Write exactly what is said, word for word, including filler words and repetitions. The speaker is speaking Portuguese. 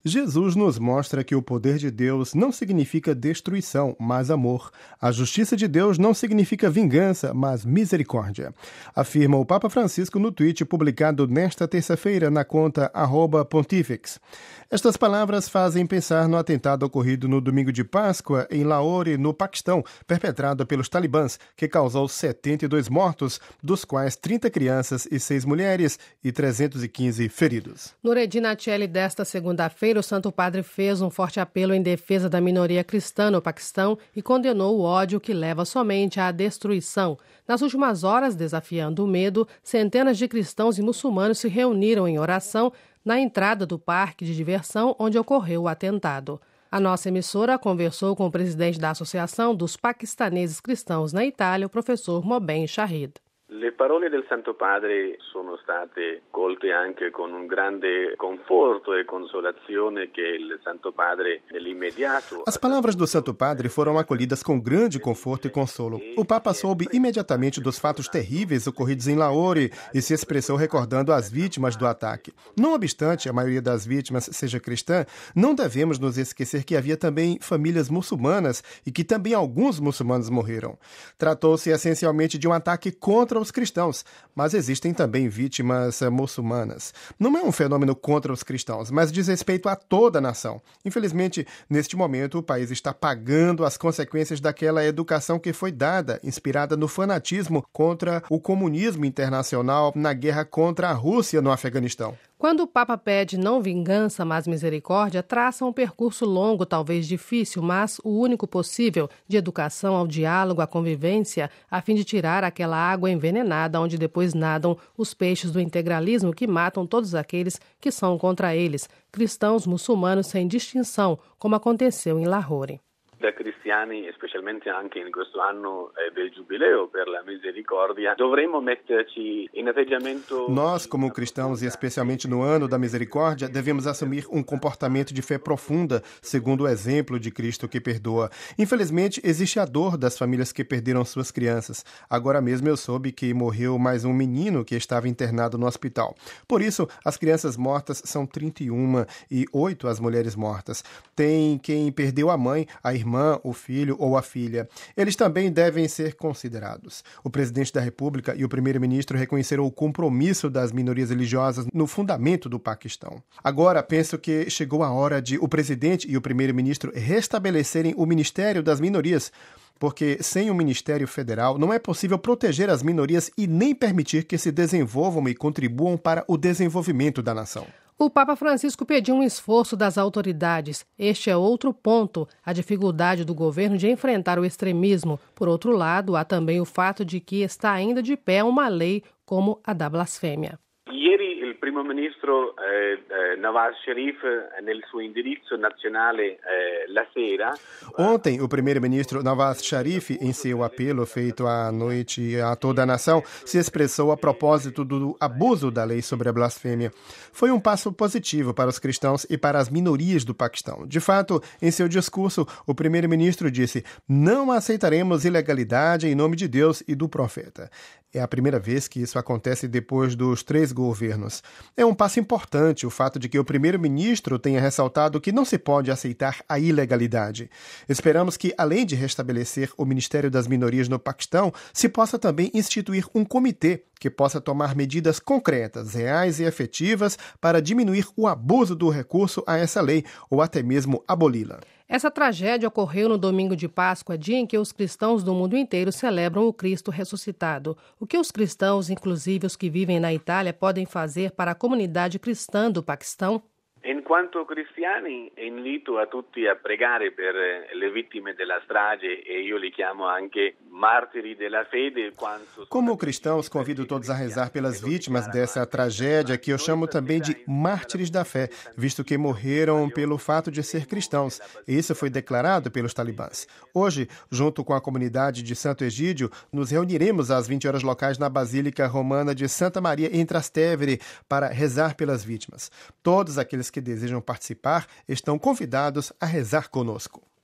Jesus nos mostra que o poder de Deus não significa destruição, mas amor. A justiça de Deus não significa vingança, mas misericórdia. Afirma o Papa Francisco no tweet publicado nesta terça-feira na conta arroba Pontifex. Estas palavras fazem pensar no atentado ocorrido no domingo de Páscoa em Lahore, no Paquistão, perpetrado pelos talibãs, que causou setenta e dois mortos, dos quais trinta crianças e seis mulheres e trezentos e quinze feridos. No Redina Celli desta segunda-feira, o Santo Padre fez um forte apelo em defesa da minoria cristã no Paquistão e condenou o ódio que leva somente à destruição. Nas últimas horas, desafiando o medo, centenas de cristãos e muçulmanos se reuniram em oração na entrada do parque de diversão onde ocorreu o atentado. A nossa emissora conversou com o presidente da Associação dos Paquistaneses Cristãos na Itália, o professor Mobeen Shahid. Le parole del Santo Padre sono state colte anche con un grande conforto e consolazione che il Santo Padre nell'immediato. As palavras do Santo Padre foram acolhidas com grande conforto e consolo. O Papa soube imediatamente dos fatos terríveis ocorridos em Lahore e se expressou recordando as vítimas do ataque. Não obstante a maioria das vítimas seja cristã, não devemos nos esquecer que havia também famílias muçulmanas e que também alguns muçulmanos morreram. Tratou-se essencialmente de um ataque contra os cristãos, mas existem também vítimas muçulmanas. Não é um fenômeno contra os cristãos, mas diz respeito a toda a nação. Infelizmente, neste momento, o país está pagando as consequências daquela educação que foi dada, inspirada no fanatismo contra o comunismo internacional na guerra contra a Rússia no Afeganistão. Quando o Papa pede não vingança, mas misericórdia, traça um percurso longo, talvez difícil, mas o único possível, de educação ao diálogo, à convivência, a fim de tirar aquela água envenenada onde depois nadam os peixes do integralismo que matam todos aqueles que são contra eles, cristãos, muçulmanos sem distinção, como aconteceu em Lahore. Da cristiani, specialmente anche in questo anno del Giubileo per la Misericordia, dovremmo metterci in atteggiamento. Nós, como cristãos, e especialmente no ano da Misericórdia, devemos assumir um comportamento de fé profunda, segundo o exemplo de Cristo que perdoa. Infelizmente, existe a dor das famílias que perderam suas crianças. Agora mesmo eu soube que morreu mais um menino que estava internado no hospital. Por isso, as crianças mortas são trinta e uma e oito as mulheres mortas. Tem quem perdeu a mãe, a irmã, o filho ou a filha. Eles também devem ser considerados. O presidente da República e o primeiro-ministro reconheceram o compromisso das minorias religiosas no fundamento do Paquistão. Agora, penso que chegou a hora de o presidente e o primeiro-ministro restabelecerem o Ministério das Minorias, porque sem o Ministério Federal não é possível proteger as minorias e nem permitir que se desenvolvam e contribuam para o desenvolvimento da nação. O Papa Francisco pediu um esforço das autoridades. Este é outro ponto, a dificuldade do governo de enfrentar o extremismo. Por outro lado, há também o fato de que está ainda de pé uma lei como a da blasfêmia. Ieri il primo ministro eh, eh, Nawaz Sharif, nel suo indirizzo nazionale eh, la sera. Ontem, o primeiro-ministro Nawaz Sharif, em seu apelo feito à noite a toda a nação, se expressou a propósito do abuso da lei sobre a blasfêmia. Foi um passo positivo para os cristãos e para as minorias do Paquistão. De fato, em seu discurso, o primeiro-ministro disse: "Não aceitaremos ilegalidade em nome de Deus e do profeta." É a primeira vez que isso acontece depois dos três governos. É um passo importante o fato de que o primeiro-ministro tenha ressaltado que não se pode aceitar a ilegalidade. Esperamos que, além de restabelecer o Ministério das Minorias no Paquistão, se possa também instituir um comitê que possa tomar medidas concretas, reais e efetivas para diminuir o abuso do recurso a essa lei ou até mesmo aboli-la. Essa tragédia ocorreu no domingo de Páscoa, dia em que os cristãos do mundo inteiro celebram o Cristo ressuscitado. O que os cristãos, inclusive os que vivem na Itália, podem fazer para a comunidade cristã do Paquistão? In quanto cristiani, invito a tutti a pregare per le vittime della strage e io li chiamo anche martiri della fede. Como cristãos, convido todos a rezar pelas vítimas dessa tragédia, que eu chamo também de mártires da fé, visto que morreram pelo fato de ser cristãos. E isso foi declarado pelos talibãs. Hoje, junto com a comunidade de Santo Egídio, nos reuniremos às vinte horas locais na Basílica Romana de Santa Maria em Trastevere para rezar pelas vítimas. Todos aqueles que desejam participar estão convidados a rezar conosco.